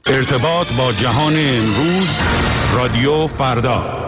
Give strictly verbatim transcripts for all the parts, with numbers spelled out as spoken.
ارتباط با جهان امروز، رادیو فردا.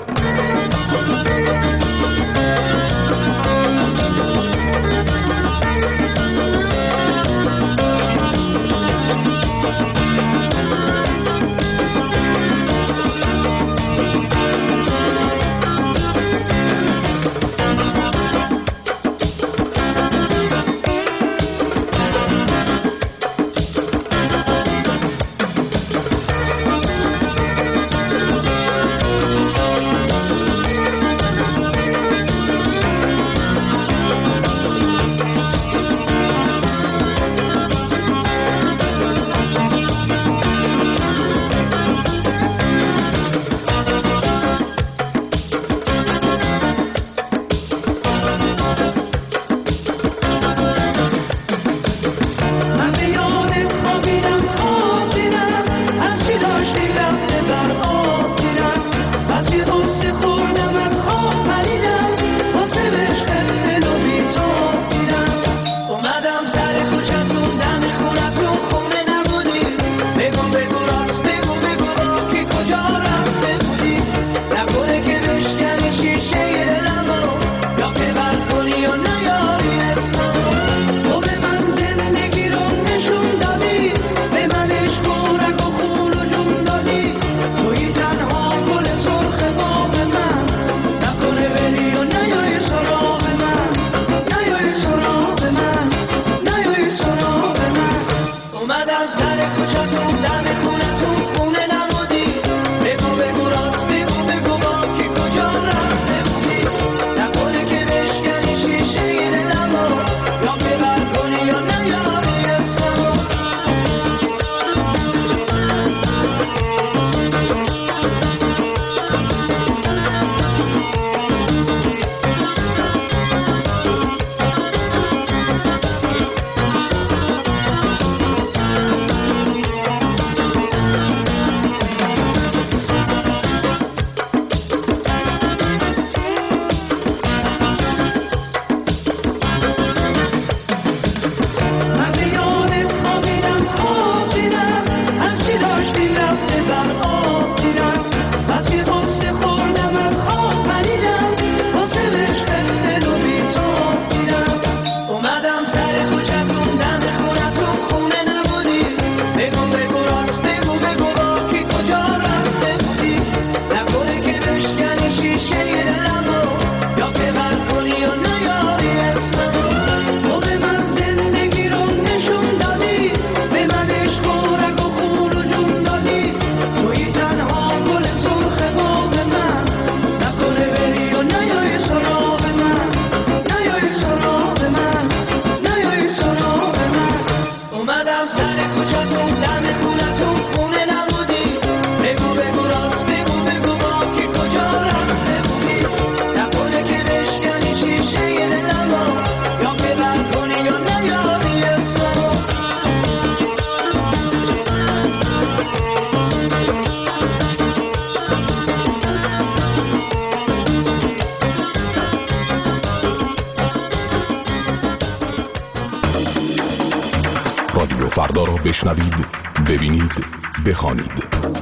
فردا را بشنوید، ببینید، بخوانید.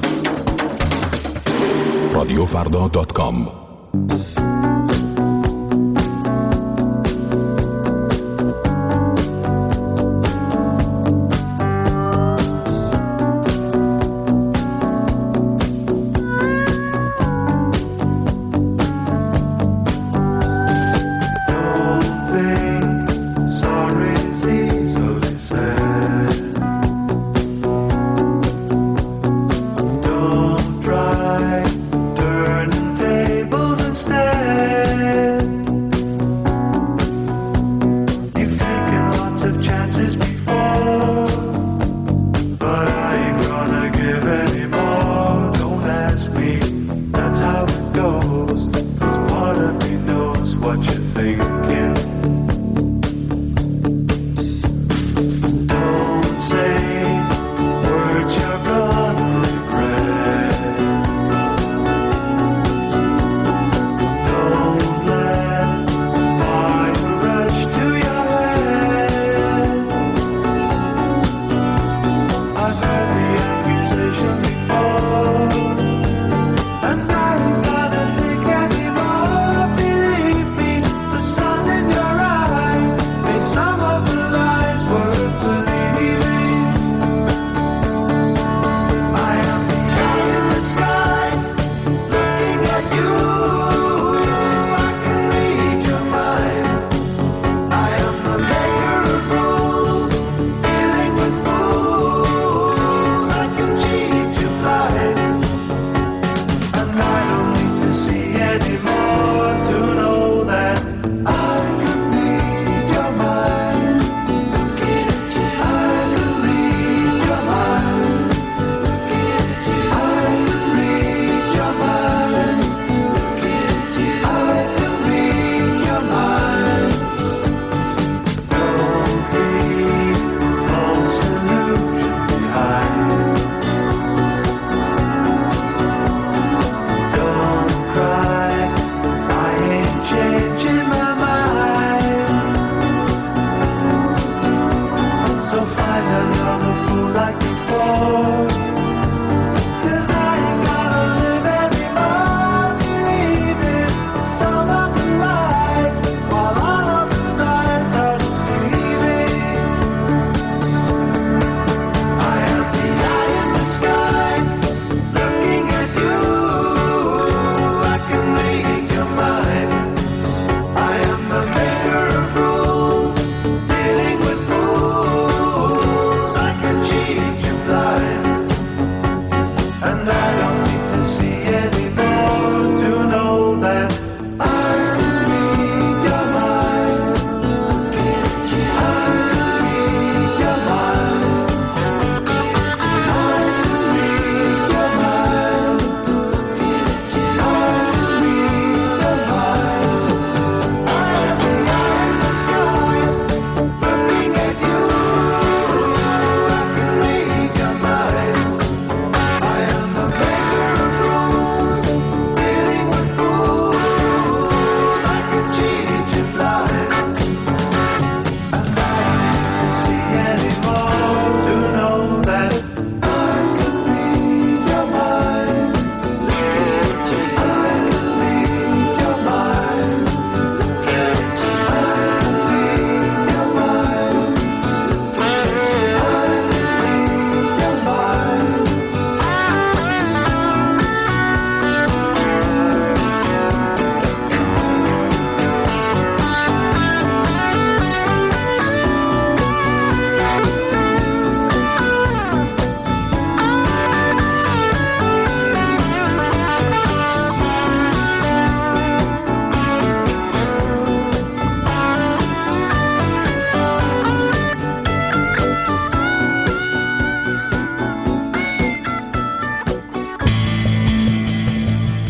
رادیو فردا دات کام. Don't try turning tables instead.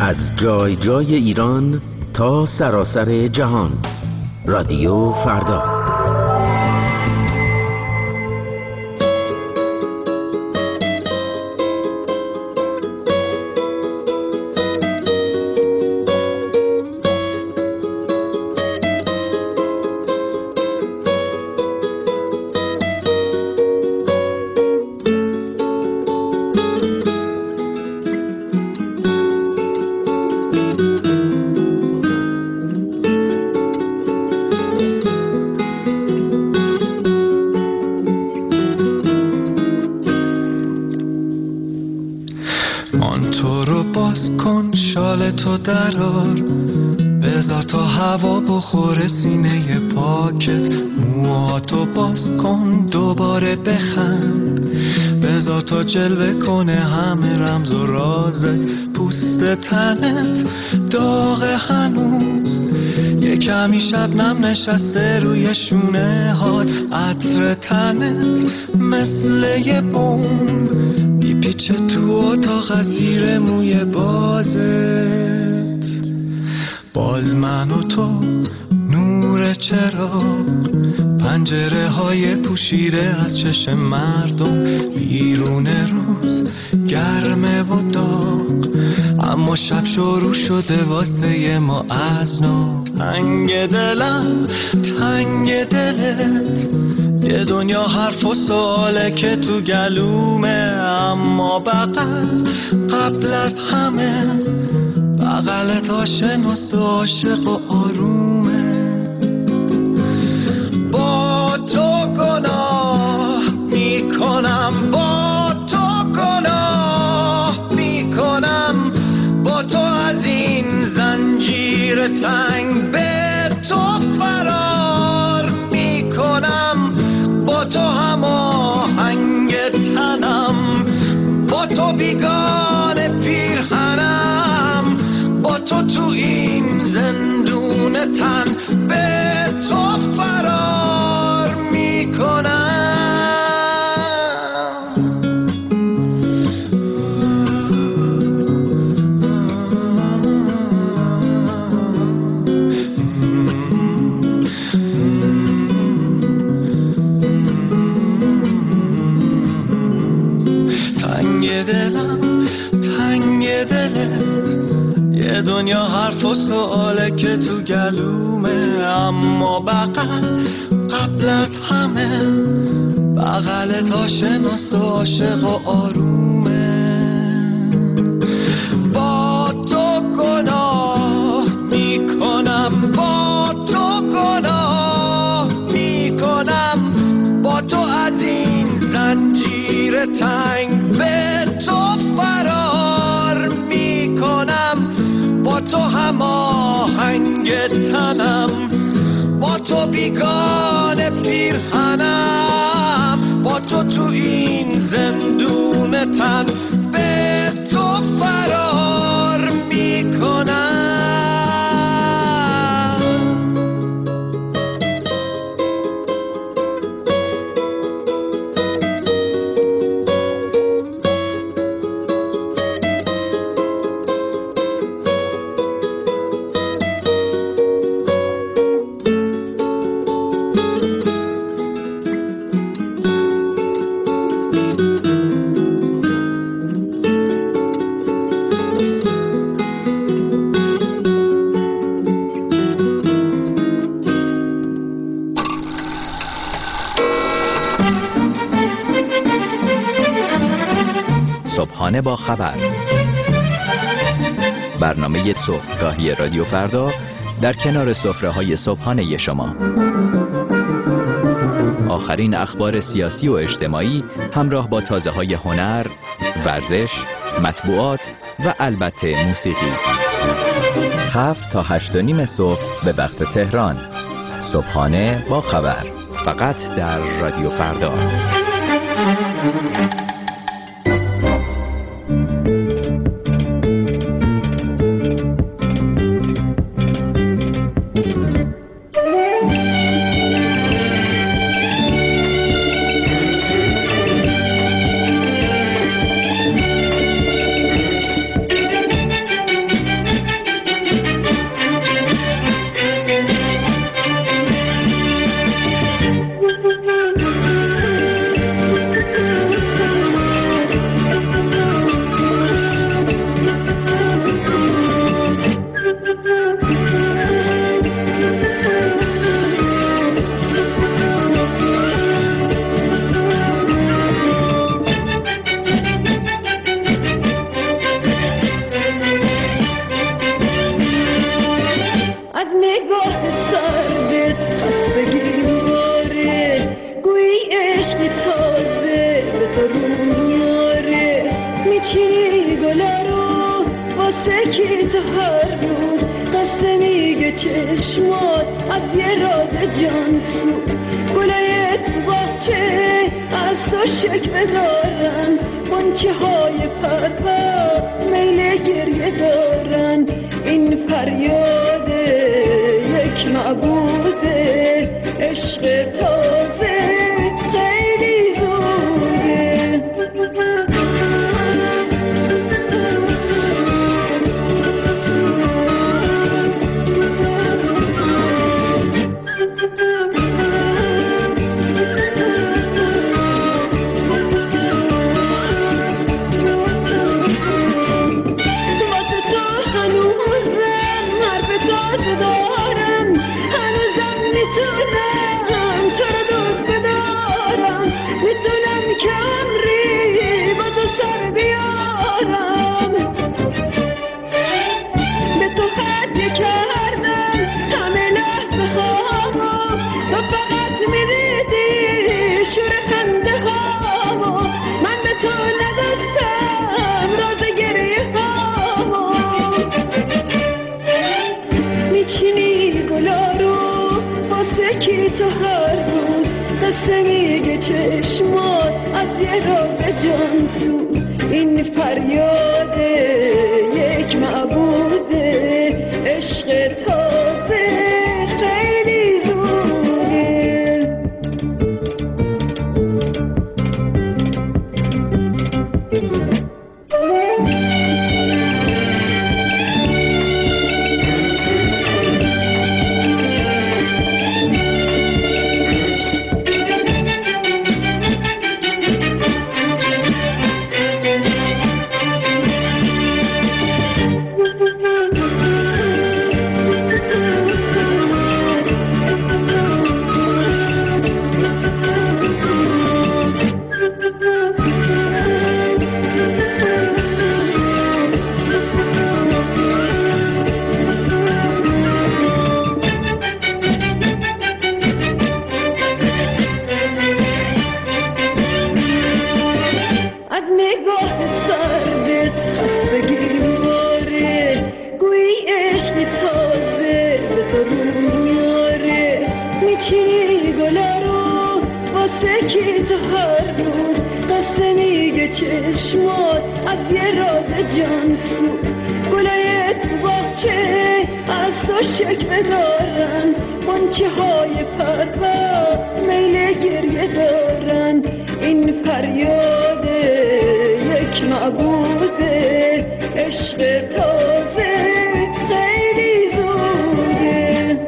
از جای جای ایران تا سراسر جهان. رادیو فردا. درار بذار تا هوا بخوره سینه پاکت، موهاتو باز کن دوباره بخند، بذار تا جلوه کنه همه رمز و رازت، پوست تنت داغ هنوز، یه کمی شبنم نشسته روی شونه هات، عطر تنت مثل یه بمب میپیچه تو اتاق زیر موی بازت، باز من و تو نور چراغ، پنجره های پوشیده از چشم مردم، بیرون روز گرمه و داغ، اما شب شروع شده واسه ما از نو، تنگ دلم تنگ دلت، یه دنیا حرف و سواله که تو گلومه، اما بغل قبل از همه بغلت آشناس و عاشق و آرومه، با تو گناه میکنم، با تو گناه میکنم، با تو از این زنجیر تنگ به تو فرار میکنم، با تو هماهنگ تنم، با تو بیگانه پیرهنم، با تو تو این زندون تن به تو فرار میکنم. تنگ دلم تنگ دلت، یه دنیا حرف و سواله که تو گلومه، اما بغل قبل از همه بغلت آشناس و عاشق و آرومه، با تو گناه میکنم، با تو گناه میکنم، با تو از این زنجیر تنگ به تو فرار میکنم، با تو هماهنگ تنم، با تو بیگانه پیرهنم، با تو تو این زندون تن به تو فرار میکنم. صبحانه با خبر، برنامه صبحگاهی رادیو فردا در کنار سفره‌های صبحانه شما. آخرین اخبار سیاسی و اجتماعی همراه با تازه‌های هنر، ورزش، مطبوعات و البته موسیقی. هفت تا هشت و نیم صبح به وقت تهران. صبحانه با خبر، فقط در رادیو فردا. میچینی گلا رو واسه کی تو هر روز قصه میگه چشمات از یه راز جانسو گلای تو باغچه از تو شکوه دارن غنچه های پرپر میل گریه دارن این فریاد یک معبوده عشق تازه خیلی زوده چشمات از یه راز جانسو این فریاد یک معبوده عشق تازه خیلی زوده چشمات از یه راز جانسو گلای تو باغچه از تو شکوه دارن غنچه های پرپر میل گریه دارن این فریاد یک معبوده عشق تازه خیلی زوده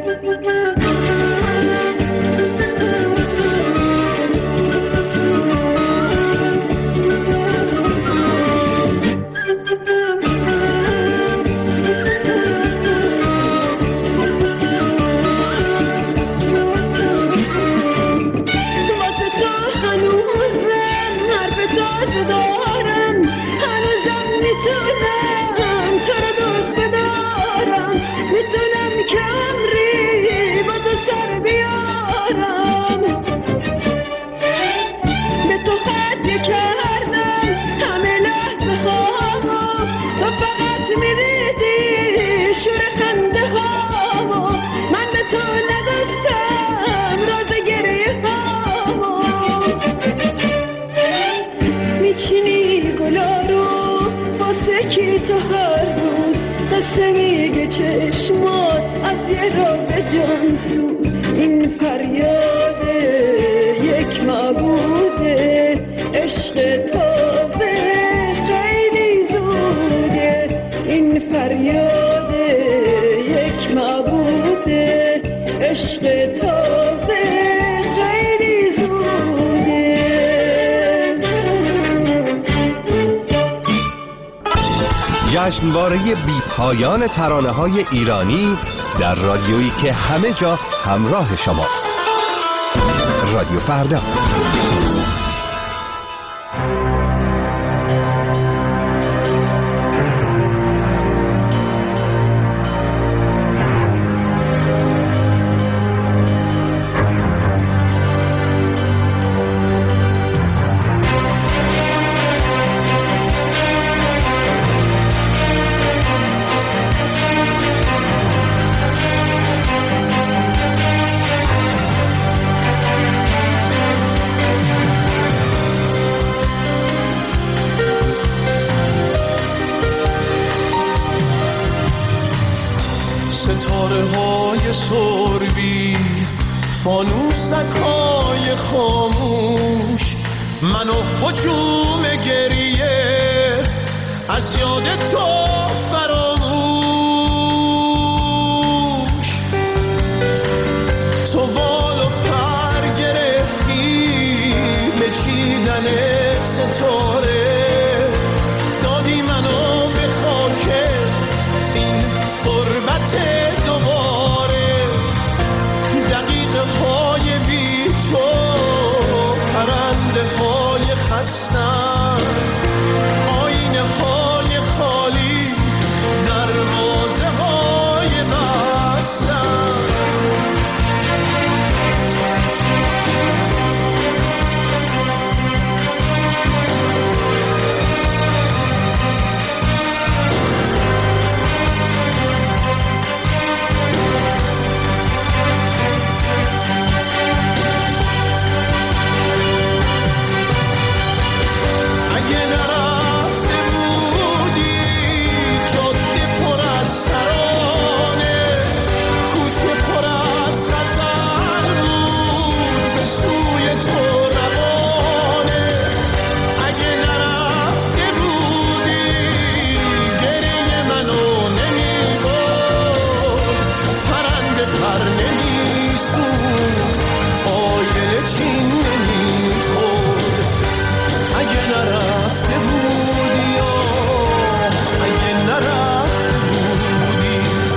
چشمات از یه راز جانسو این فریاد یک معبوده عشق تازه خیلی زوده این فریاد یک معبوده عشق تازه خیلی زوده جشنواره بی پایان ترانه های ایرانی در رادیویی که همه جا همراه شماست. رادیو فردا. هجوم گریه از یاد تو فراموش. تو بال و پر گرفتی به چیدن ستاره، دادی منو به خاک این غربت دوباره. دقیقه های بی تو پرنده های خستن، آینه های خالی دروازه های بستن. اگه نرفته بودی جاده پر از ترانه، کوچه پر از غزل بود به سوی تو روانه. اگه نرفته بودی گریه منو نمیبرد، پرنده پر نمیسود، آینه چین نمیخورد. اگه نرفته بودی آه، اگه نرفته بودی.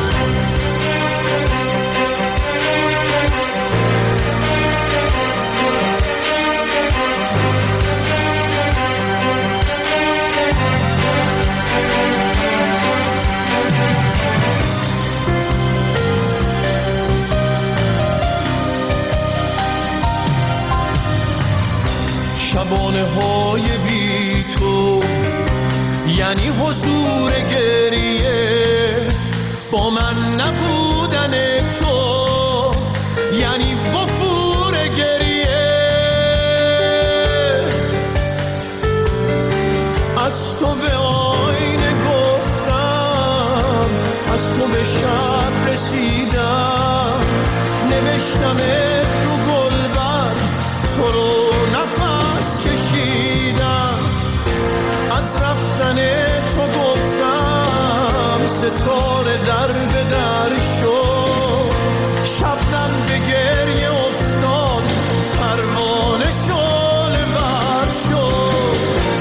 شبانه های بی تو یعنی حضور گریه، با من نبودن تو یعنی وفور گریه. از تو به آینه گفتم، از تو به شب رسیدم، نوشتم رو گلبر تو رو نفس کشیدم. از رفتن تو گفتم ستاره در به در شد، شبنم به گریه افتاد، پروانه شعله ور شد.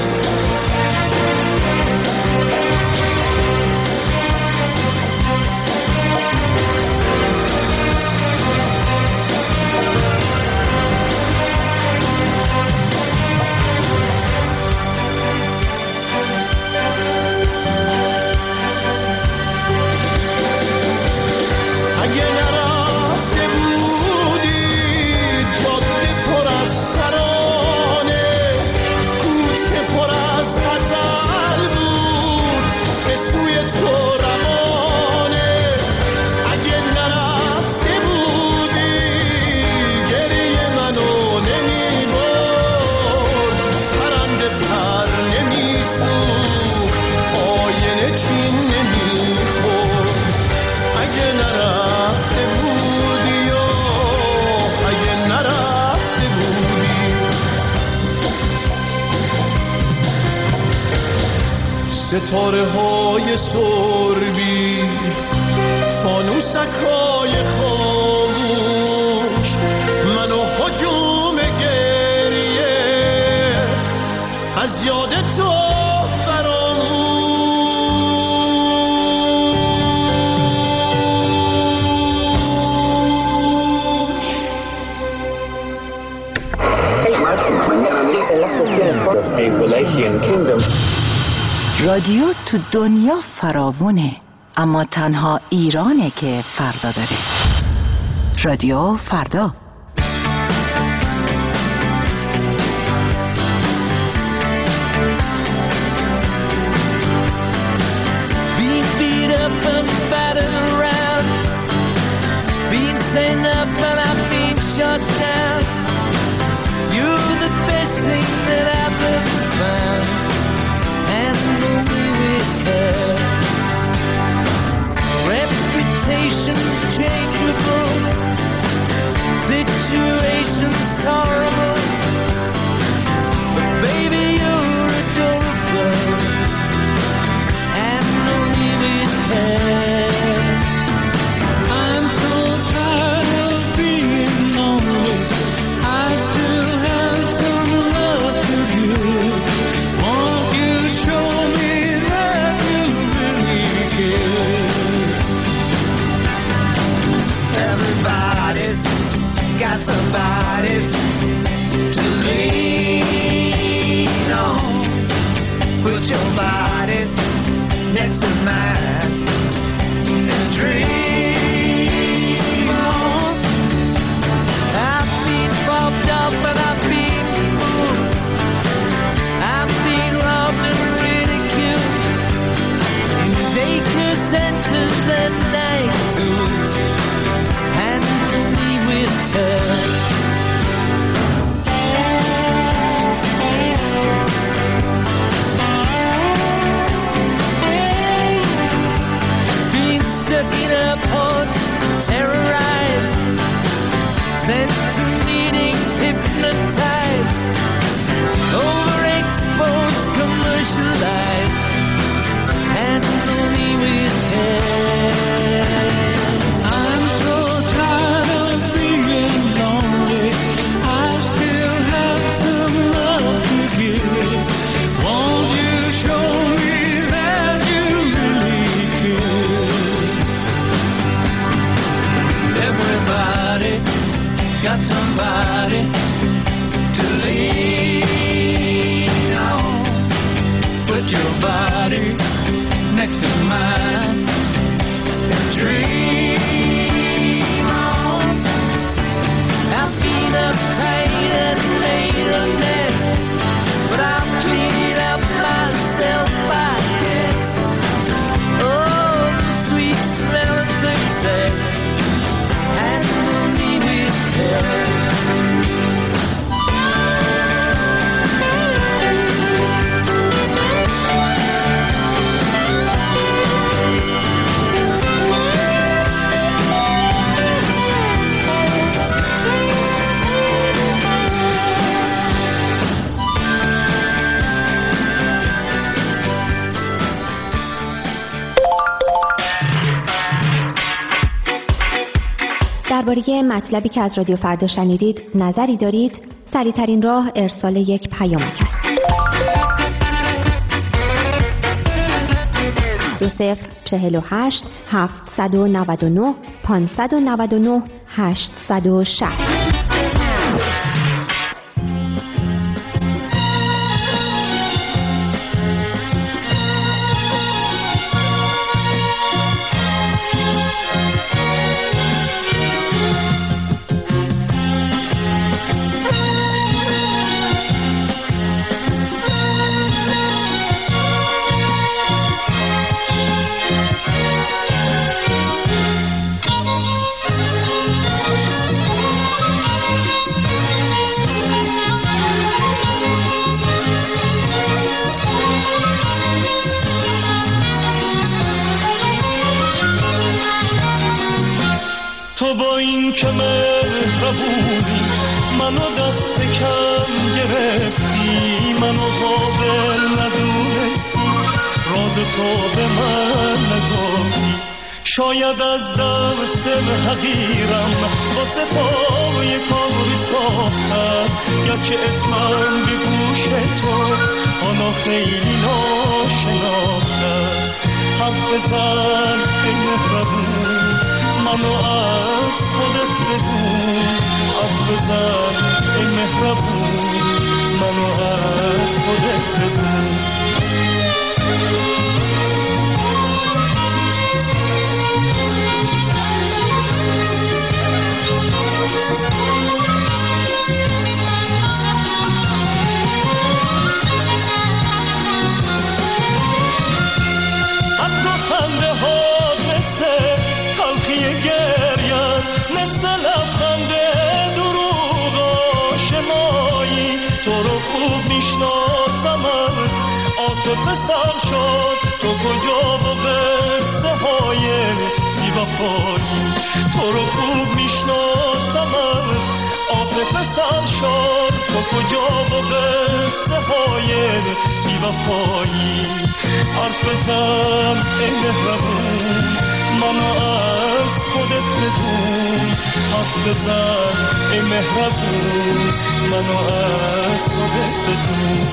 اگه نرفته بودی جاده پر از ترانه، کوچه پر از غزل بود به سوی تو روانه. اگه نرفته بودی گریه منو نمیبرد، پرنده پر نمیسوخت، آینه چین نمیخورد. اگه نرفته بودی آه، اگه نرفته بودی. ستاره های سربی، فانوسک های خاموش، منو هجوم گریه از یاد تو فراموش. رادیو تو دنیا فراوونه، اما تنها ایرانه که فردا داره. رادیو فردا. Being beat up and battered around, being sent up and I've been shot down. You're the best thing that I've ever found, and only with her. Reputations changeable, body next to mine and dream on. I've been bumped up and I've been fooled. I've been robbed and ridiculed in daycare centers and night schools. Handle me with her. Stuck in a porch, terrorized, sent to meetings, hypnotized, overexposed, commercialized, handle me with care. I'm so tired of being lonely, I still have some love to give. Won't you show me that you really care? Everybody got somebody to lean on. Put your body next to mine and dream on. I've been uptight and made a mess, but I'll clean it up myself, I guess. Oh, the sweet smell of success. Handle me with her. درباره مطلبی که از رادیو فردا شنیدید نظری دارید؟ سریع‌ترین راه ارسال یک پیامک است. دو صفر چهل و هشت هفتصد و نود و نه پانصد و نود و نه هشتصد و شصت. تو با این که مهربونی منو دست کم گرفتی، منو قابل ندونستی، راز تو به من نگفتی. شاید از دست حقیرم واسه تو یه کاری ساخت است، گرچه اسمم به گوش تو حالا خیلی ناشناخت است. حرف بزن ای مهربون منو از خودت بدون، حرف بزن ای مهربون منو از خودت بدون. پسر شد تو کجا با قصه های بی‌وفایی، تو رو خوب میشناسم از عاطفه سر شد تو کجا با قصه های بی‌وفایی. حرف بزن ای مهربون منو از خودت بدون، حرف بزن ای مهربون منو از خودت بدون.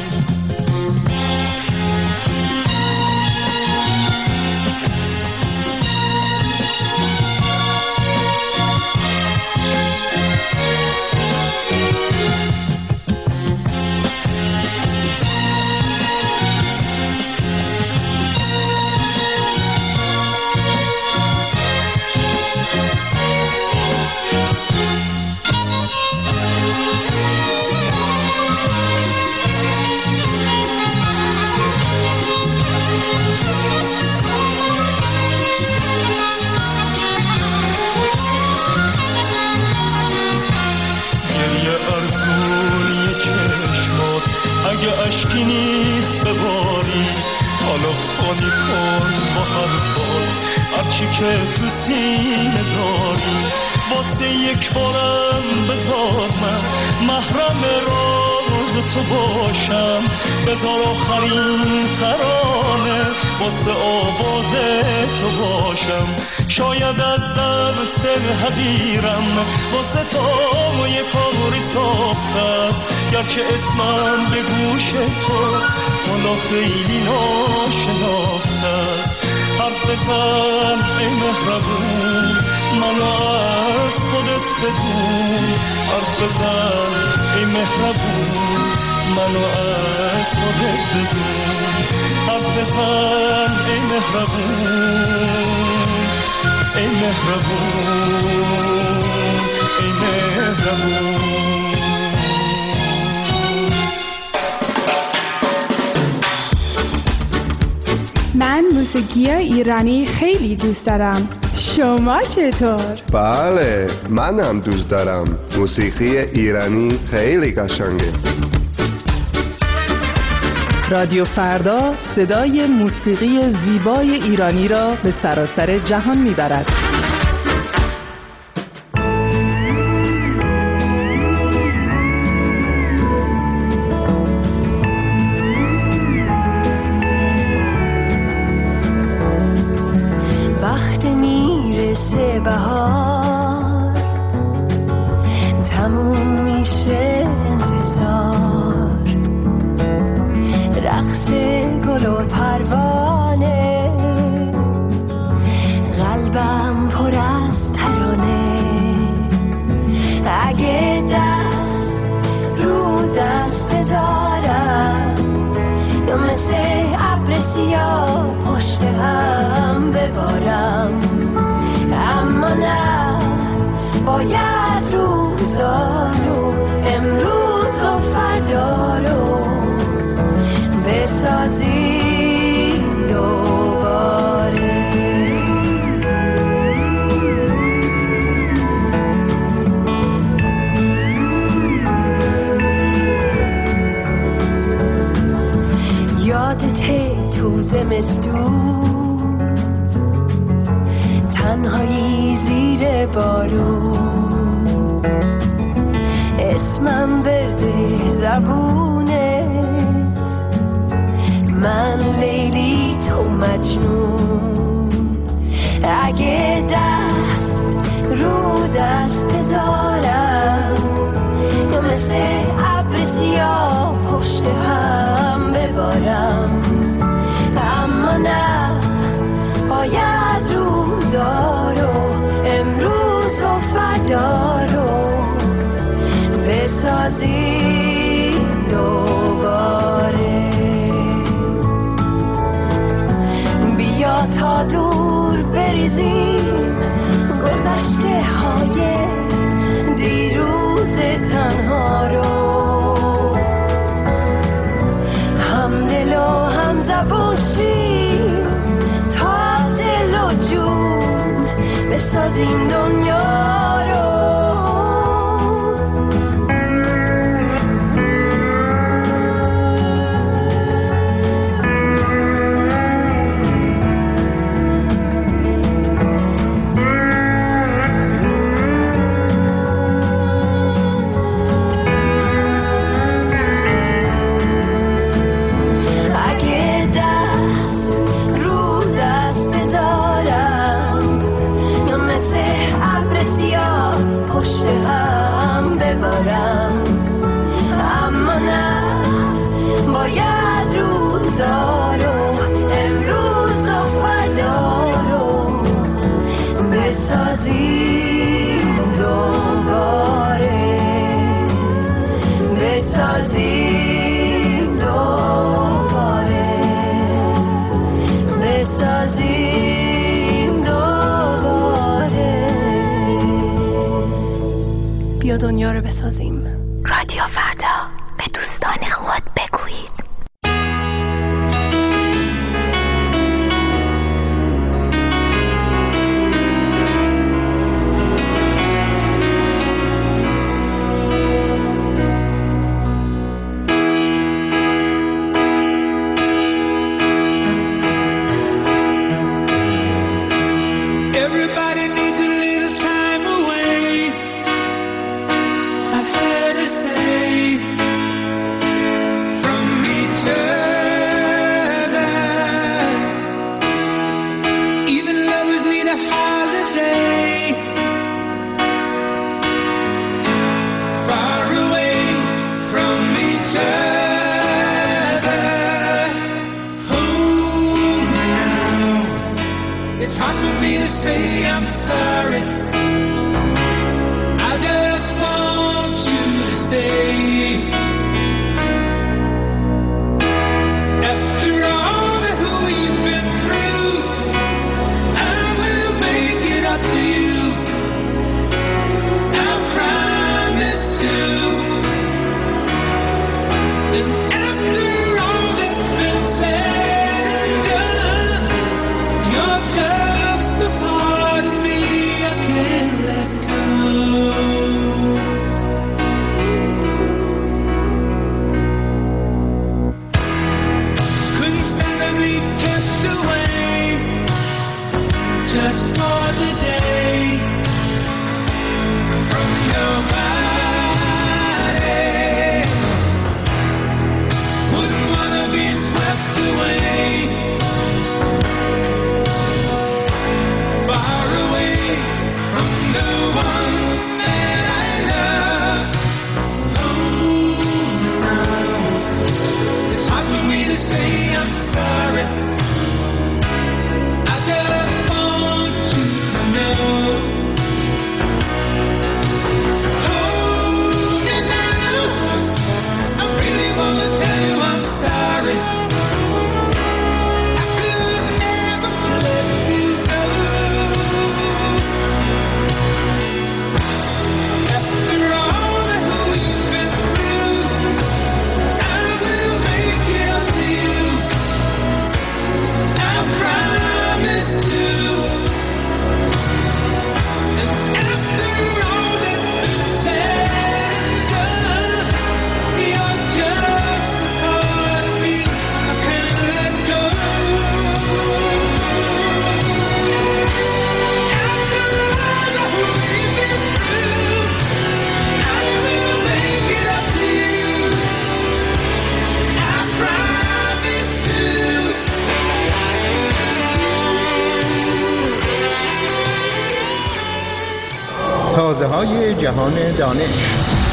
که تو سینه داری، واسه یک بارم بذار من محرم راز تو باشم، بذار آخرین ترانه واسه آواز تو باشم. شاید از دست حقیرم واسه تو یه کاری ساخته است، گرچه اسمم به گوش تو حالا خیلی ناشناخته است. حرف بزن ای مهربون، منو از خودت بدون. حرف بزن ای مهربون، منو از خودت بدون. حرف بزن ای مهربون، ای مهربون، ای مهربون. من موسیقی ایرانی خیلی دوست دارم. شما چطور؟ بله، منم دوست دارم. موسیقی ایرانی خیلی قشنگه. رادیو فردا صدای موسیقی زیبای ایرانی را به سراسر جهان میبرد. تنهایی زیر بارون، اسمم برده زبونت، من لیلی تو مجنون. اگه دست رو دست بذارم یا مثل ابر سیاه پشت هم ببارم، اما نه، باید روزا رو امروز و فردا رو بسازی دوباره. بیا تا دور بریزیم گذشته های دیروز تنها رو، هم دل و هم زبون شیم تا دل و جون بسازیم دنیا رو. اما نه، باید روزا رو امروز و فردا رو بسازیم دوباره، بسازیم دوباره، بسازیم دوباره. بیا دنیا رو بسازیم. رادیو فردا، به دوستان خود بگویید. It's hard for me to say I'm sorry. I just want you to stay. After all that we've been through, I will make it up to you. I promise to. And after all that's been said and done, you're just a part of me I can't let go. Couldn't stand to be kept away just for the day from your body. Wouldn't wanna be swept away, far away from the one that I love. Oh, no. It's hard for me to say I'm sorry. I just want you to know. Oh, you know, I really wanna tell you I'm sorry. I could never let you go. After all that we've been through, I will make it up to you. I promise to. And after all that's been said and done, you're just a part of me I can't let go. After all that we've been through, I will make it up to you. I promise to. تازه های جهان دانش.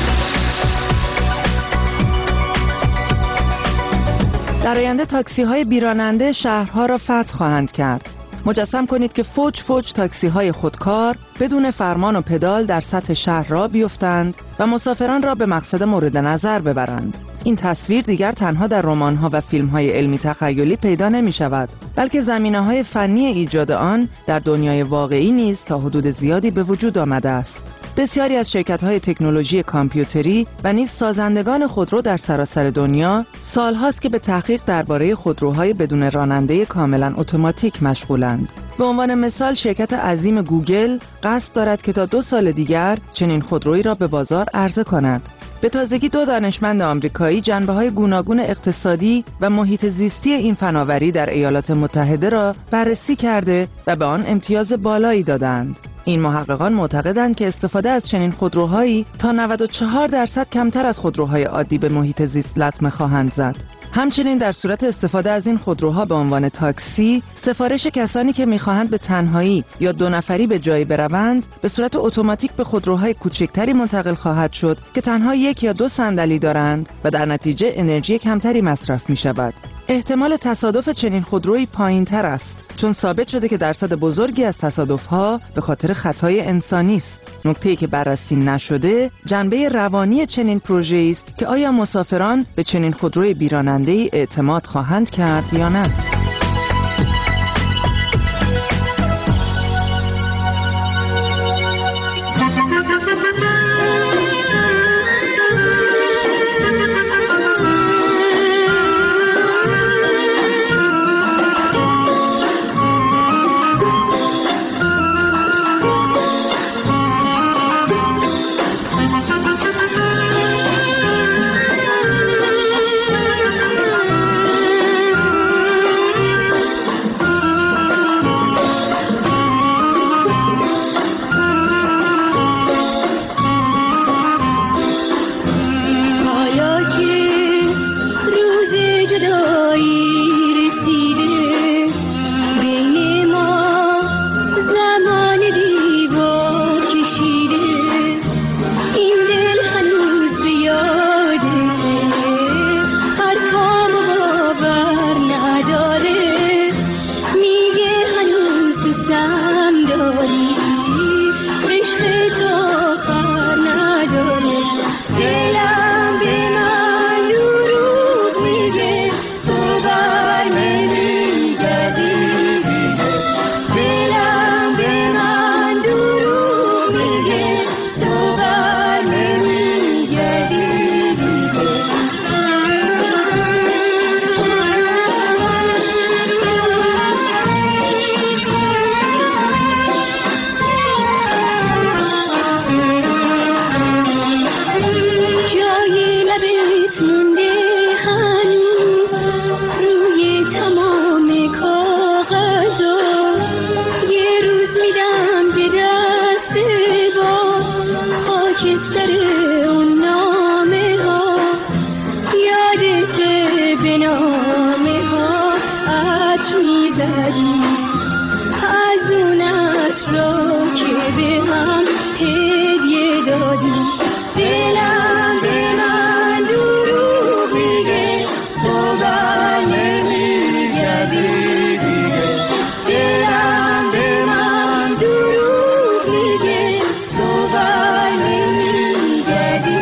در آینده تاکسی های بیراننده شهرها را فتح خواهند کرد. مجسم کنید که فوج فوج تاکسی های خودکار بدون فرمان و پدال در سطح شهر را بیفتند و مسافران را به مقصد مورد نظر ببرند. این تصویر دیگر تنها در رمان‌ها و فیلم‌های علمی تخیلی پیدا نمی‌شود، بلکه زمینه‌های فنی ایجاد آن در دنیای واقعی نیز تا حدود زیادی به وجود آمده است. بسیاری از شرکت‌های تکنولوژی کامپیوتری و نیز سازندگان خودرو در سراسر دنیا سال‌هاست که به تحقیق درباره خودروهای بدون راننده کاملاً اتوماتیک مشغولند. به عنوان مثال شرکت عظیم گوگل قصد دارد که تا دو سال دیگر چنین خودرویی را به بازار عرضه کند. به تازگی دو دانشمند آمریکایی جنبه‌های گوناگون اقتصادی و محیط زیستی این فناوری در ایالات متحده را بررسی کرده و به آن امتیاز بالایی دادند. این محققان معتقدند که استفاده از چنین خودروهایی تا نود و چهار درصد کمتر از خودروهای عادی به محیط زیست لطمه خواهند زد. همچنین در صورت استفاده از این خودروها به عنوان تاکسی، سفارش کسانی که می‌خواهند به تنهایی یا دو نفری به جایی بروند، به صورت اتوماتیک به خودروهای کوچکتری منتقل خواهد شد که تنها یک یا دو صندلی دارند و در نتیجه انرژی کمتری مصرف می‌شود. احتمال تصادف چنین خودرویی پایین‌تر است، چون ثابت شده که درصد بزرگی از تصادف‌ها به خاطر خطای انسانی است. نکته‌ای که بررسی نشده جنبه روانی چنین پروژه‌ای است که آیا مسافران به چنین خودروی بیراننده‌ای اعتماد خواهند کرد یا نه. آتش میزدی از اون عطرا که به هم هدیه دادی دلم به من دروغ میگه تو بر نمیگردی دیگه دلم به من دروغ میگه تو بر نمیگردی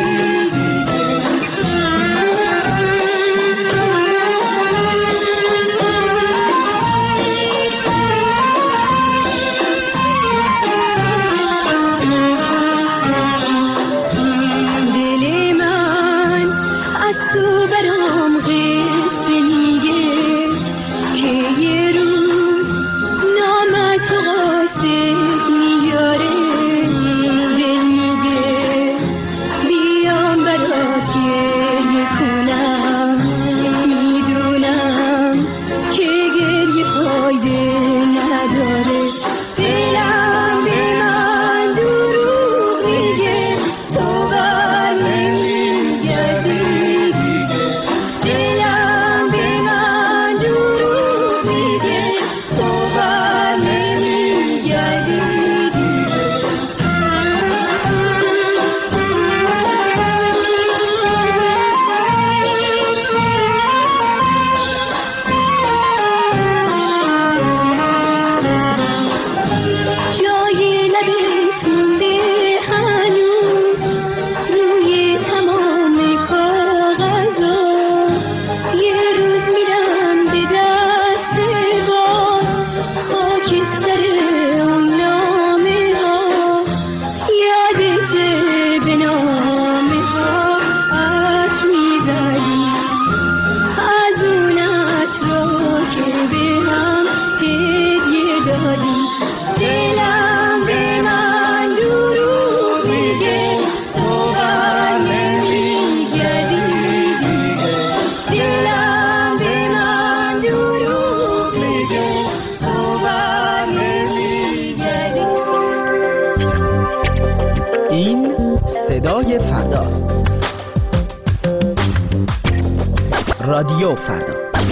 صدای فرداست. رادیو فردا.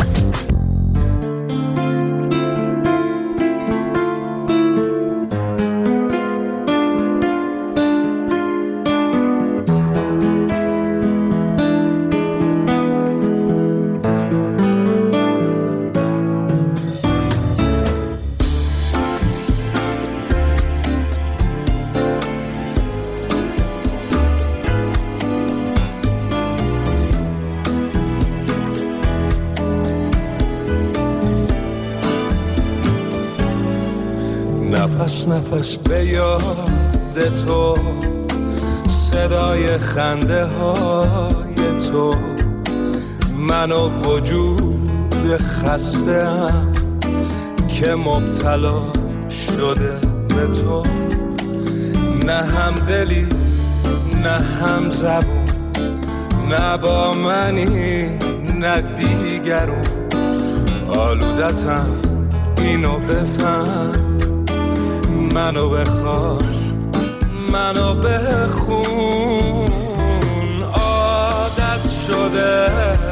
نفس نفس به یاد تو، صدای خنده های تو، من و وجود خسته‌ام که مبتلا شده به تو. نه هم دلی نه هم زبون، نه با منی نه دیگرون. آلودتم اینو بفهم، منو بخواه منو بخون. عادت شده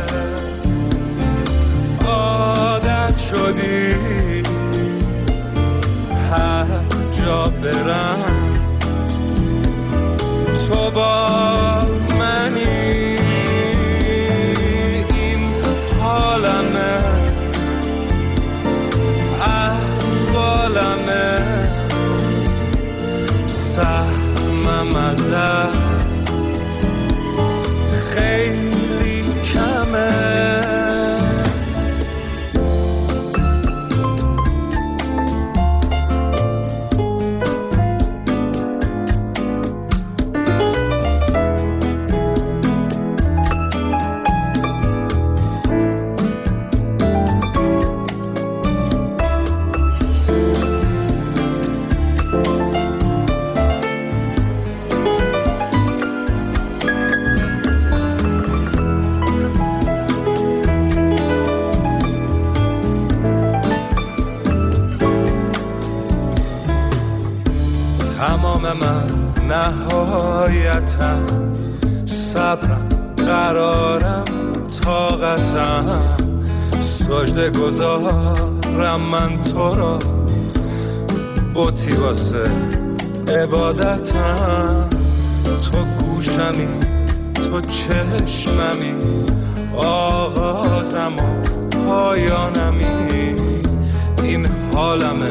عادت شدی هر جا برم تو با منی. این حالمه احوالمه، سهمم ازت خیلی کمه. تمام من نهایتم، صبرم قرارم طاقتم، سجده گذار محرم من تو را بوتی واسه عبادتم، تو گوشمی تو چشممی، آغازم و پایانمی، این حالمه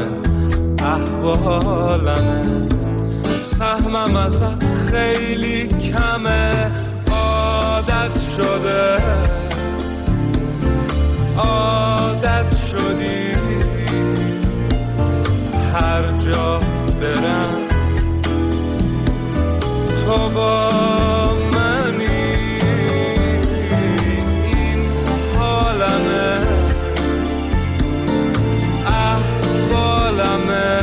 احوالمه، سهمم ازت خیلی کمه، عادت شده عادت شدی، هر جا برم تو با منی، این حالمه احوالمه،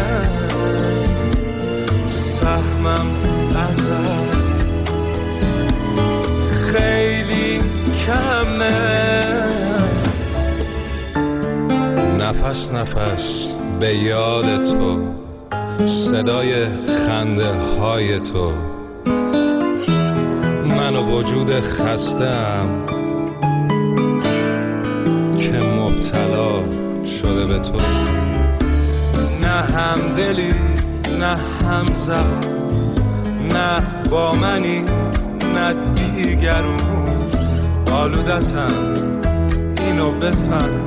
سهمم ازت خیلی کمه. نفس نفس به یاد تو، صدای خنده های تو، من و وجود خسته‌ام که مبتلا شده به تو، نه همدلی نه هم زبان، نه با منی نه دیگرون، آلودتم اینو بفهم،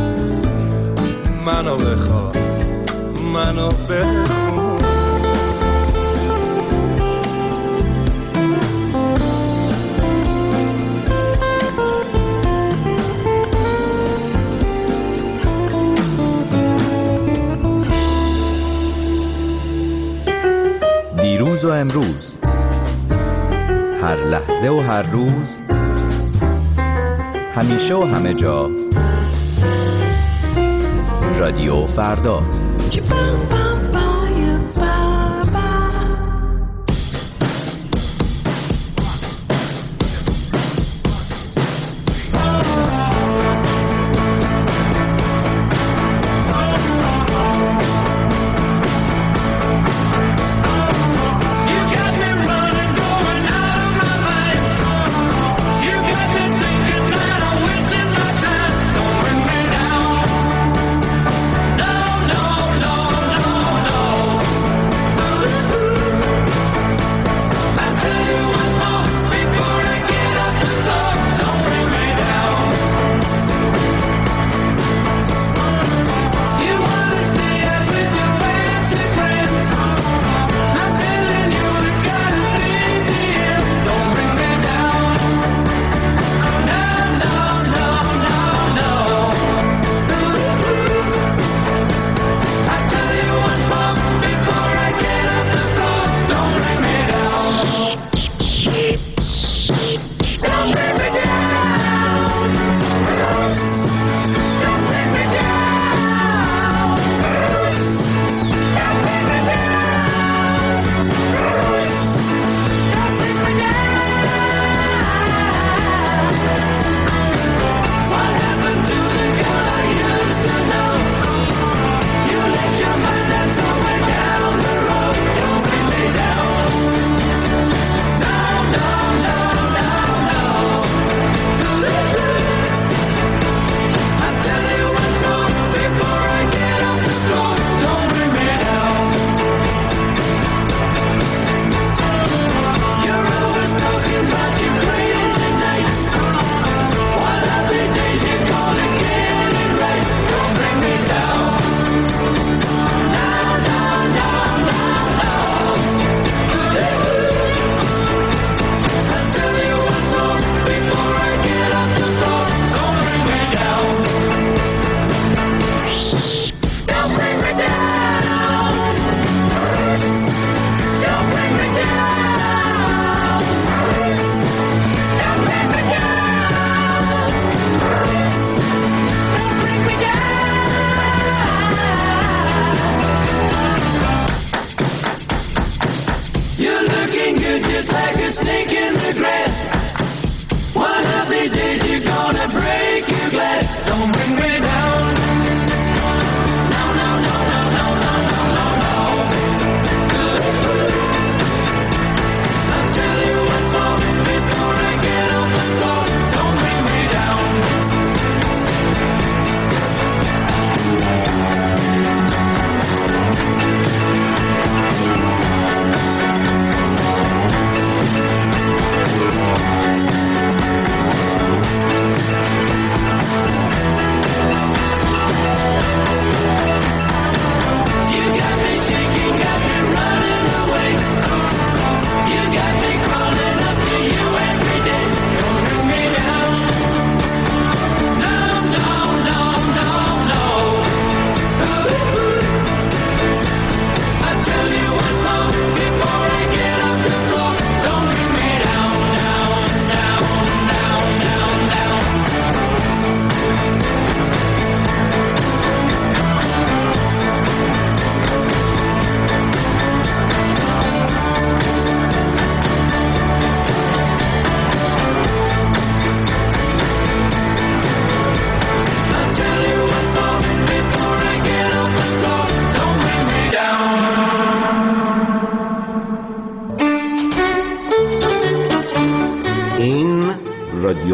منو بخواه منو بخون. دیروز و امروز، هر لحظه و هر روز، همیشه و همه جا، رادیو فردا.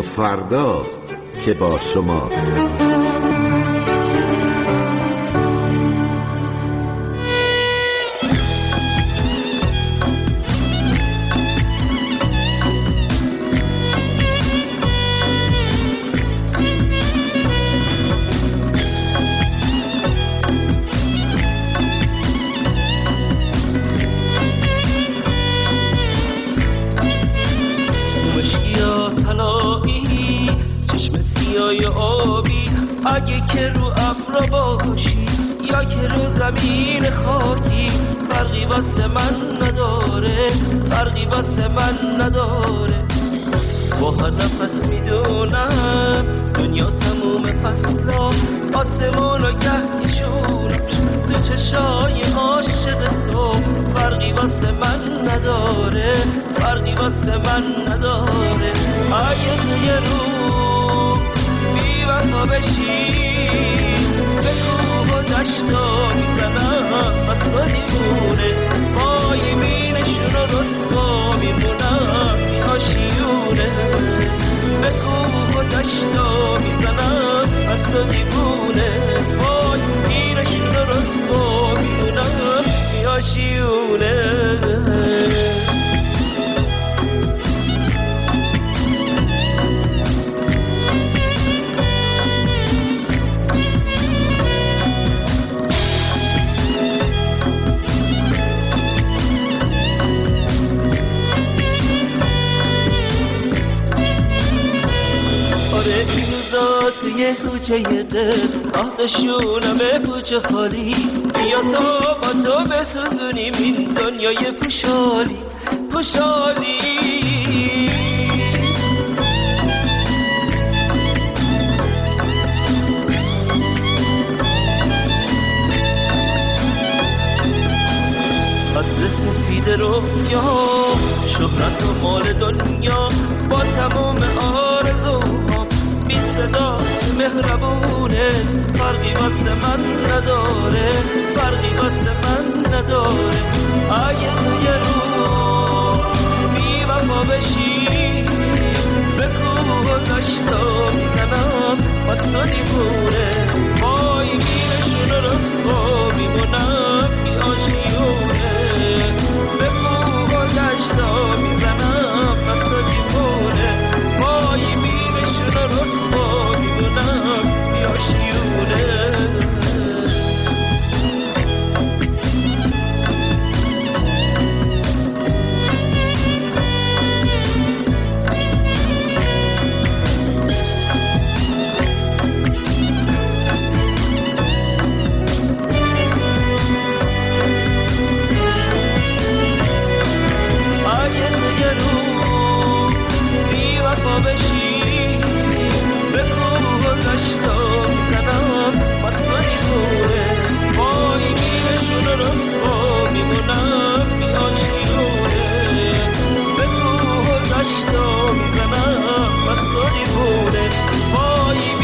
فرداست که با شماست. اگه که رو ابر باشی یا که رو زمین خاکی، فرقی واسه من نداره، فرقی واسه من نداره. با هر نفس میدونم دنیا تموم فصلا، آسمون و گهیشونش تو چشای عاشق تو، فرقی واسه من نداره، فرقی واسه من نداره. اگه تو یه رو وفا بشی به کوه و دشتا میزنم از تو دیوونه، پای مینشون و رسوا میمونم بی آشیونه. به کوه و دشتا میزنم از تو دیوونه، پای مینشون و رسوا میمونم بی آشیونه. توی کوچه دل آتشونمه کوچه خالی، بیا تا با تو بسوزونیم این دنیای پوشالی پوشالی. اصل سفید رویا شهرت و مال دنیا، با تمام آرزوها بی صدا مهربونه، فرقی واسه من نداره، فرقی واسه من نداره. اگه تو یه رو بی وفا بشی به کوه و دشتا میزنم از تو دیوونه، پای مینشون و رسوا میمونم بی آشیونه. به کوه و دشتا میزنم از تو دیوونه، پای مینشون و رسوا میمونم بی آشیونه.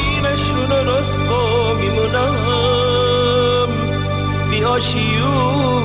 آشیون.